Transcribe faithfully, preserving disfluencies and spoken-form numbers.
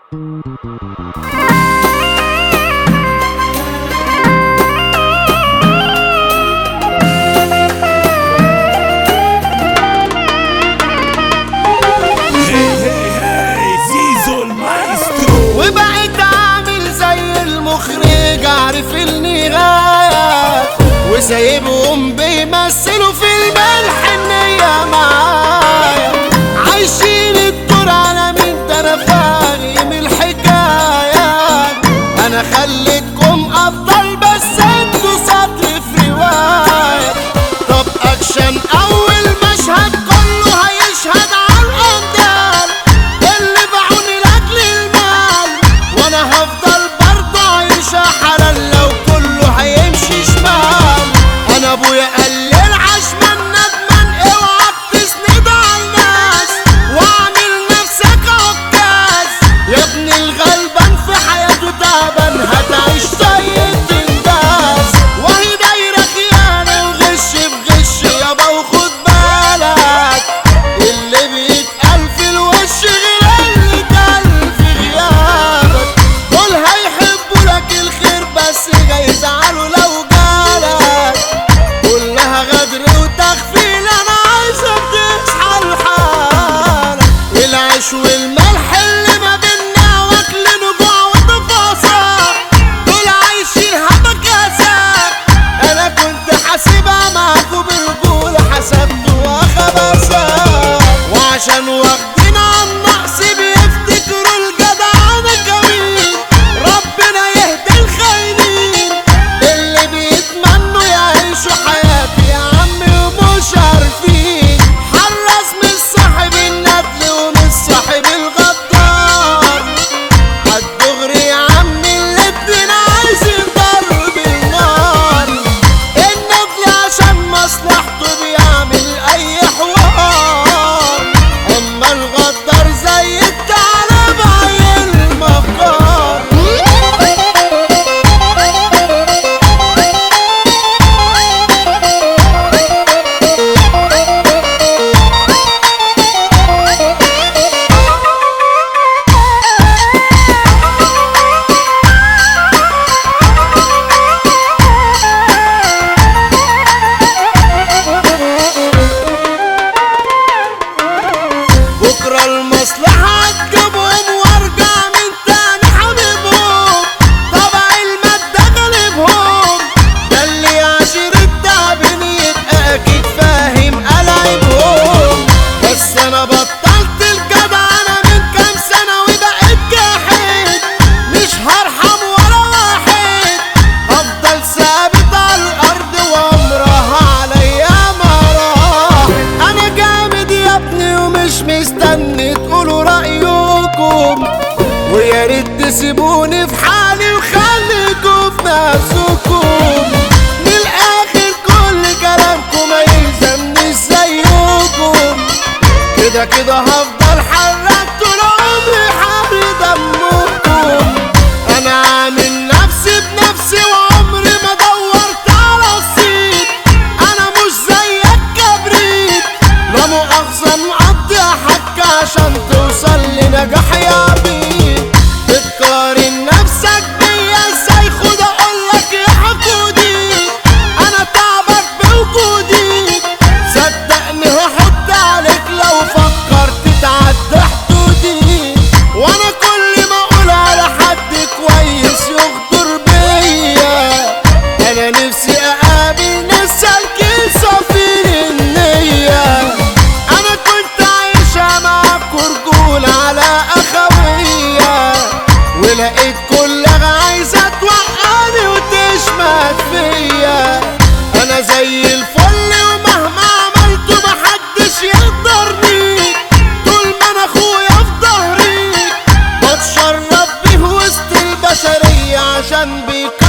عارف النهاية وسايبهم بيمثلوا فيلم الحنية معايا، عايشين الدور على مين ده انا فاهم الحكاية. انا خليتكم ابطال بس انتوا سطر في رواية. طب اكشن اول مشهد كله هيشهد على القندال اللي باعوني لاجل المال، وانا هفضل برضه عايشة حلال لو كله هيمشي شمال. انا ابويا قال لي العشمان ندمان اوعى بتسند على الناس واعمل نفسك عكاز، يا ابن الغلبان في حياته تعبان هتعيش زي التنداس. وهي دايرة خيانة وغش في غش يابا وخد بالك، اللي بيتقال في الوش غير اللي اتقال في غيابك. دول هيحبوا لك الخير بس جاي يزعلوا لو جالك، كلها غدر وتغفيل انا عايزك تصحى لحالك. العيش والملح اللي ما بينا واكل نجوع وتفاصيل دول عايشين هبكاسات، انا كنت حاسبها معاكوا برجولة حسبتوها خباثات. وعشان واخدين عن نقص بيفتكروا الجدعنة كمين، ربنا يهدي الخاينين اللي بيتمنوا يعيشوا حياتي يا عمي ومش عارفين. حرص من صاحب الندل ومن صاحب الغدار، عالدغري يا عمي الاتنين عايزين ضرب النار. الندل عشان مصلحته بيعمل اي حوار، اما الغدار زي الثعلب عيل المفكار. بكرة المصلحة هتجيبهم وارجع من تاني حبيبهم، طبع المادة غالبهم، ده اللي عاشر التعبين يبقى اكيد فاهم ألاعبهم. بس انا بطلت الجدع انا من كام سنة وبقيت جاحد، مش هرحم ولا واحد، هفضل ثابت على الارض وعمرها عليا ما راح. انا جامد يا ابني ومش مستني تقولوا رأيكم، ويا ريت تسيبوني في حالي وخليكوا في نفسكم. من الاخر كل كلامكم ما يلزمنيش زيكم، كده كده هفضل حرك طول عمري حامي دمكم. انا عامل نفسي بنفسي وعمري ما دورت على الصيت، انا مش زيك كبريت لا مؤاخذة مقضي حك عشان توصل لنجاح يا بيه. بتقارن نفسك بيا ازاي؟ خد اقولك يا حقودي انا تعبك بوجودي، صدقني هحط عليك لو فكرت تعدي حدودي. وانا كل ما اقول على حد كويس يغدر بيا، انا نفسي اقابل ناس سالكين صافين النية. انا كنت عايشة معاكوا رجولة على اخوية، ولقيت كلها عايزة توقعني وتشمت فيا. انا زي الفل ومهما عملتوا محدش يقدرني، طول ما انا اخويا في ظهري بتشرف بيه وسط البشرية عشان بيك